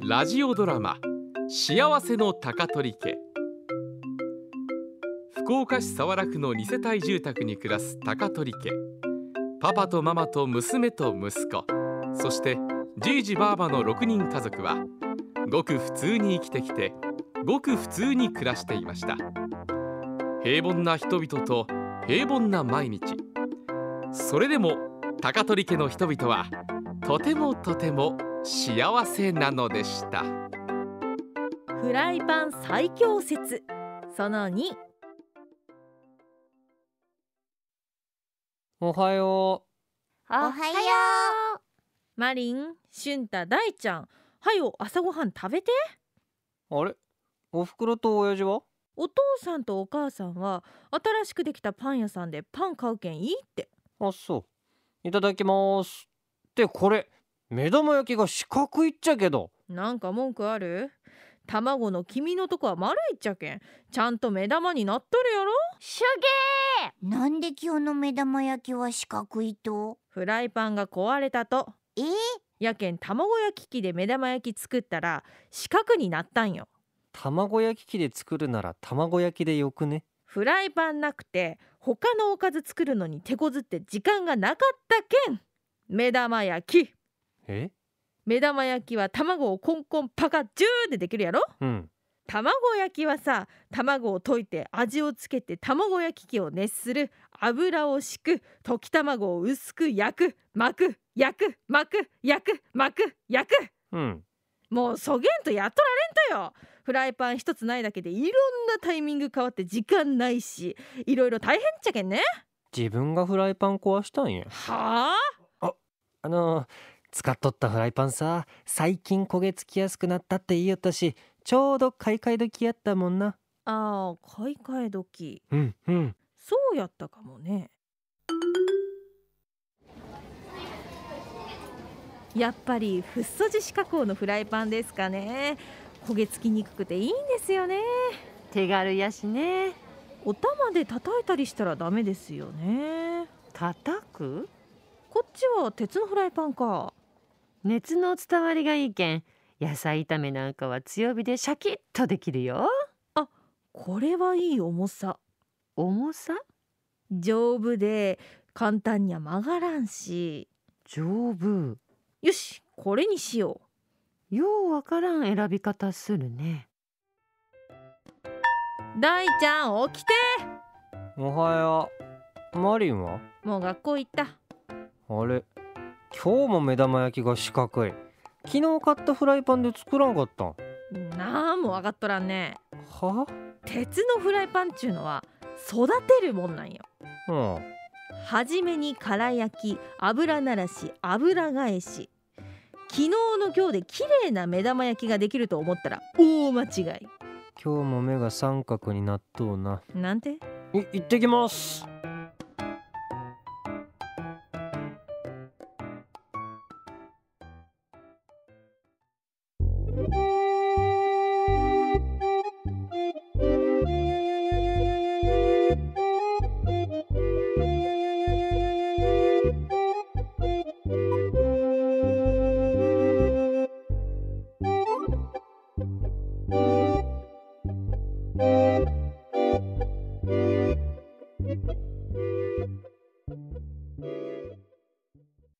ラジオドラマ幸せの高取家。福岡市早良区の2世帯住宅に暮らす高取家。パパとママと娘と息子、そしてじいじばあばの6人家族はごく普通に生きてきて、ごく普通に暮らしていました。平凡な人々と平凡な毎日。それでも高取家の人々はとてもとても幸せなのでした。 フライパン最強説その2。 おはよおはよう。 マリン、シュンタ、大ちゃん、はよ朝ごはん食べて。 う。あれ、おふくろと親父は？ お父さんとお母さんは新しくできたパン屋さんでパン買うけんいいって。 あ、そう。いただきます。ってこれ目玉焼きが四角いっちゃけど。 なんか文句ある？卵の黄身のとこは丸いっちゃけん、ちゃんと目玉になっとるやろ。 シュゲー、なんで今日の目玉焼きは四角いと？ フライパンが壊れたと。やけん卵焼き器で目玉焼き作ったら四角になったんよ。 卵焼き器で作るなら卵焼きでよくね？ フライパンなくて他のおかず作るのに手こずって時間がなかったけん目玉焼き。目玉焼きは卵をコンコンパカジューでできるやろ。卵焼きはさ、卵を溶いて味をつけて卵焼き器を熱する、油を敷く、溶き卵を薄く焼く、巻く、焼く、巻く、焼く、巻く、焼く。もうそげんとやっとられんとよ。フライパン一つないだけでいろんなタイミング変わって時間ないし、いろいろ大変っちゃけんね。 自分がフライパン壊したんや。 はあ？使っとったフライパンさ、最近焦げつきやすくなったって言いよったし、ちょうど買い替え時やったもんな。 ああ、買い替え時。そうやったかもね。やっぱりフッ素樹脂加工のフライパンですかね。焦げつきにくくていいんですよね。 手軽やしね。 お玉で叩いたりしたらダメですよね。 叩く？ こっちは鉄のフライパンか。 熱の伝わりがいいけん、野菜炒めなんかは強火でシャキッとできるよ。 あ、これはいい重さ。 重さ？ 丈夫で簡単には曲がらんし。 丈夫。 よし、これにしよう。ようわからん選び方するね。 大ちゃん起きて。 おはよう。マリンは？ もう学校行った。 あれ、今日も目玉焼きが四角い。昨日買ったフライパンで作らんかったん？ なんも分かっとらんね。 は？ 鉄のフライパンっちゅうのは育てるもんなんよ。はじめに空焼き、油ならし、油返し。昨日の今日で綺麗な目玉焼きができると思ったら大間違い。 今日も目が三角になっとうな。 なんて？ 行ってきます。